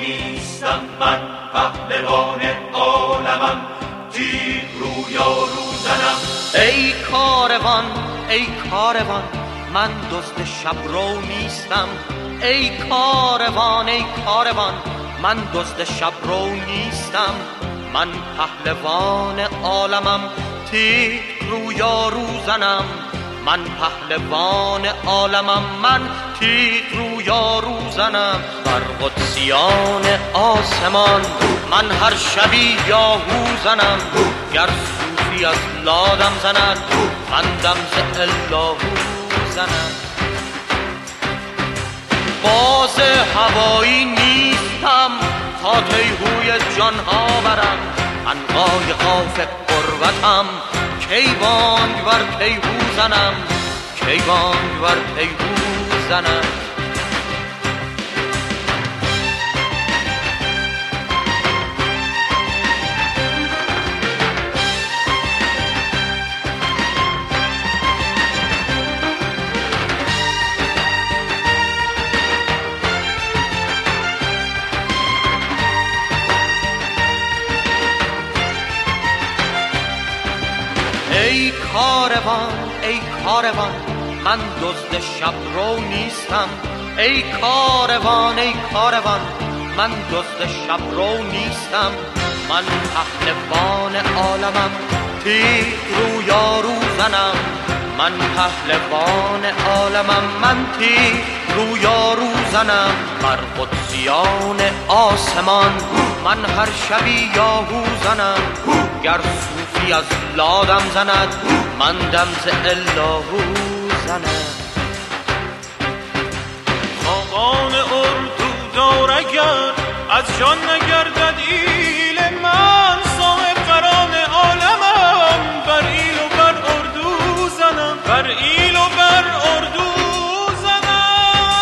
نیستم، من پهلوان عالمم، تیغ رویارو زنم. ای کاروان ای کاروان من دزد شبرو نیستم. ای کاروان ای کاروان من دزد شبرو نیستم. من پهلوان عالمم، تیغ رویارو زنم. من پهلوان عالمم، من تیغ رویارو زنم. بر قدسیان آسمان من هر شبی یاهو زنم. گر صوفی از لادم زند، من دم ز اللهو زنم. باز هوایی نیستم تا تیهوی جانها برم. عنقای قاف قربتم، کی بانگ بر تیهو زنم، کی بانگ بر تیهو زنم. ای کاروان ای کاروان من دزد شبرو نیستم. ای کاروان ای کاروان من دزد شبرو نیستم. من پهلوان عالمم، تیغ رویارو زنم. من پهلوان عالمم، من تیغ رویارو زنم. بر قدسیان آسمان من هر شبی یاهو زنم. گر صوفی از لادم زند، من دم ز اللهو زنم. خاقان اردو دار اگر از جان نگردد ایل، من صاحب قران عالمم، بر ایل و بر اردو زنم، بر ایل و بر اردو زنم.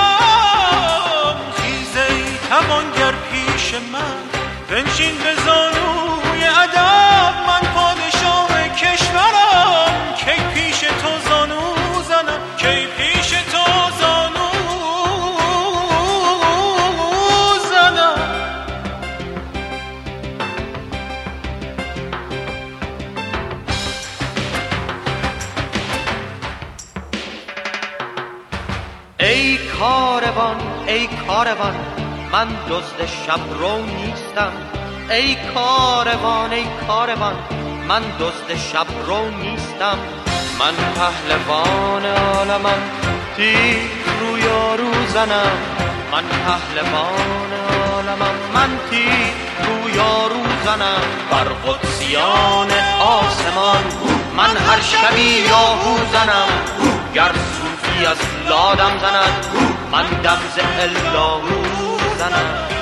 خیز ای توانگر پیش من، بنشین به زانوی ادب، من پادشاه کشورم، کی پیش تو زانو زنم، کی پیش تو زانو زنم. ای کاروان ای کاروان من دزد شبرو نیستم. ای کاروان ای کاروان من دزد شبرو نیستم. من پهلوان عالمم، تیغ رویارو زنم. من پهلوان عالمم، من تیغ رویارو زنم. بر قدسیان آسمان من هر شبی یاهو زنم. گر صوفی از لادم زند، من دم ز اللهو زنم.